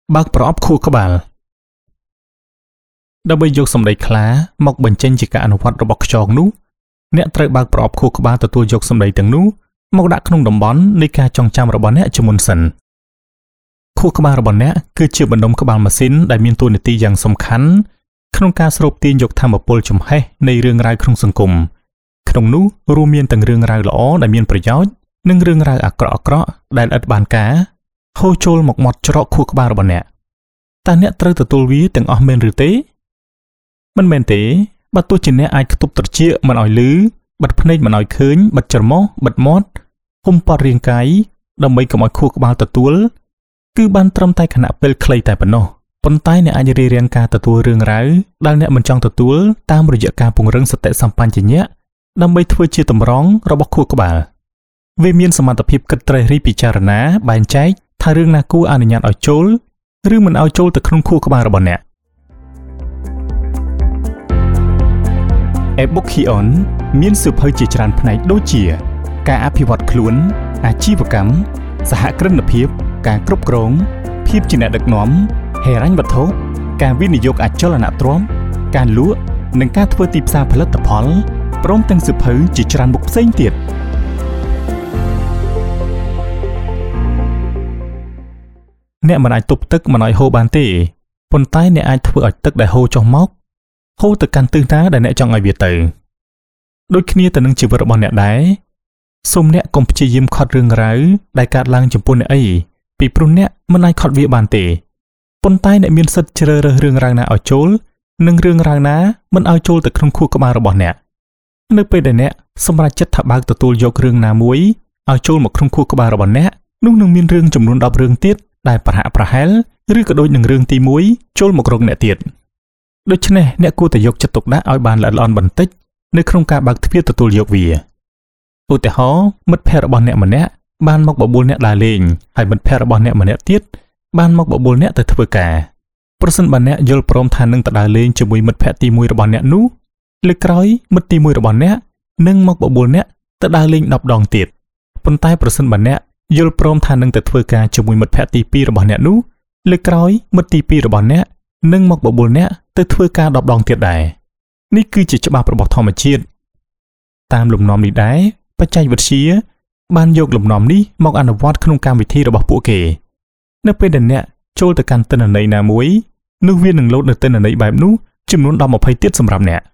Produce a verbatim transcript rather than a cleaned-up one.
បើកប្រអប់ខួរក្បាលដើម្បីយកសម្ដីខ្លាមកបញ្ចេញជាការអនុវត្តរបស់ខ្យងនោះអ្នកត្រូវបើកប្រអប់ខួរក្បាលទទួលយកសម្ដីទាំងនោះមកដាក់ក្នុងតំបន់នៃការចងចាំរបស់អ្នកជាមុនសិនខួរក្បាលរបស់អ្នកគឺជាបណ្ដុំក្បាលម៉ាស៊ីនដែលមានតួនាទីយ៉ាងសំខាន់ក្នុងការស្រូបទាញយកថាមពលចំហេះនៃរឿងរ៉ាវក្នុងសង្គមក្នុងនោះរួមមានទាំងរឿងរ៉ាវល្អដែលមានប្រយោជន៍និងរឿងរ៉ាវអាក្រក់អាក្រក់ដែលឥតបានការហូរចូលមកមាត់ច្រកខួរក្បាលរបស់អ្នកតើអ្នកត្រូវទទួលវាទាំងអស់មែនឬទេមិនមែនទេបើទោះជាអ្នកអាចខ្ទប់ត្រចៀកមិនឲ្យលឺបិទភ្នែកមិនឲ្យឃើញបិទច្រមុះបិទមាត់ហ៊ុំព័ទ្ធរាងកាយដើម្បីកុំឲ្យខួរក្បាលទទួលគឺបានត្រឹមតែខណៈពេលខ្លីតែប៉ុណ្ណោះប៉ុន្តែអ្នកអាចរៀបរៀងការទទួលរឿងរ៉ាវដែលអ្នកមិនចង់ទទួលតាមរយៈការពង្រឹងសតិសម្បញ្ញៈដើម្បីធ្វើជាតម្រង់របស់ខួរក្បាលវាមានសមត្ថភាពគិតត្រិះរិះពិចារណាបែងចែកថារឿងណាគួរអនុញ្ញាតឲ្យចូលឬមិនឲ្យចូលទៅក្នុងខួរក្បាលរបស់អ្នក Ebookion មានសៀវភៅជាច្រើនផ្នែកដូចជាការអភិវឌ្ឍខ្លួនអាជីវកម្មសហគ្រិនភាពការគ្រប់គ្រងភាពជាអ្នកដឹកនាំហិរញ្ញវត្ថុការវិនិយោគអចលនទ្រព្យការលក់និងការធ្វើទីផ្សារផលិតផលព្រមទាំងសៀវភៅជាច្រើនមុខផ្សេងទៀតអ្នកមិនអាចទប់ទឹកមិនឲ្យហូរបានទេប៉ុន្តែអ្នកអាចធ្វើឲ្យទឹកដែលហូរចុះមកហូរទៅកាន់ទិសណាដែលអ្នកចង់ឲ្យវាទៅដូចគ្នាទៅនឹងជីវិតរបស់អ្នកដែរសូមអ្នកកុំព្យាយាមខត់រឿងរ៉ាវដែលកើតឡើងចំពោះអ្នកអីពីព្រោះអ្នកមិនអាចខត់វាបានទេប៉ុន្តែអ្នកមានសិទ្ធិជ្រើសរើសរឿងរ៉ាវណាឲ្យចូលនិងរឿងរ៉ាវណាមិនឲ្យចូលទៅក្នុងខួរក្បាលរបស់អ្នកនៅពេលដែលអ្នកសម្រេចចិត្តថាបើកទទួលយករឿងណាមួយឲ្យចូលមកក្នុងខួរក្បាលរបស់អ្នកនោះនឹងមានរឿងចំនួនដប់រឿងទៀតដែលប្រហាក់ប្រហែលឬក៏ដូចនឹងរឿងទីមួយចូលមករកអ្នកទៀតដូច្នេះអ្នកគួរតែយកចិត្តទុកដាក់ឲ្យបានល្អិតល្អន់បន្តិចនៅក្នុងការបើកទ្វារទទួលយកវាឧទាហរណ៍មិត្តភ័ក្តិរបស់អ្នកម្នាក់បានមកបបួលអ្នកដើរលេងហើយមិត្តភ័ក្តិរបស់អ្នកម្នាក់ទៀតបានមកបបួលអ្នកទៅធ្វើការប្រសិនបើអ្នកយល់ព្រមថានឹងទៅដើរលេងជាមួយមិត្តភ័ក្តិទីមួយរបស់អ្នកនោះលើកក្រោយមិត្តទីមួយរបស់អ្នកនឹងមកបបួលអ្នកទៅដើរលេងដប់ដងទៀតប៉ុន្តែប្រសិនបើអ្នកយល់ព្រមថានឹងទៅធ្វើការជាមួយមិត្តភ័ក្តិទីពីររបស់អ្នកនោះលើកក្រោយមិត្តទីពីររបស់អ្នកនឹងមកបបួលអ្នកទៅធ្វើការដប់ដងទៀតដែរនេះគឺជាច្បាប់របស់ធម្មជាតិតាមលំនាំនេះដែរបច្ចេកវិទ្យាបានយកលំនាំនេះមកអនុវត្តក្នុងកម្មវិធីរបស់ពួកគេនៅពេលដែលអ្នកចូលទៅកាន់ទិន្នន័យណាមួយនោះវានឹងលោតនៅទិន្នន័យបែបនោះចំនួនដប់ម្ភៃទៀតសម្រាប់អ្នក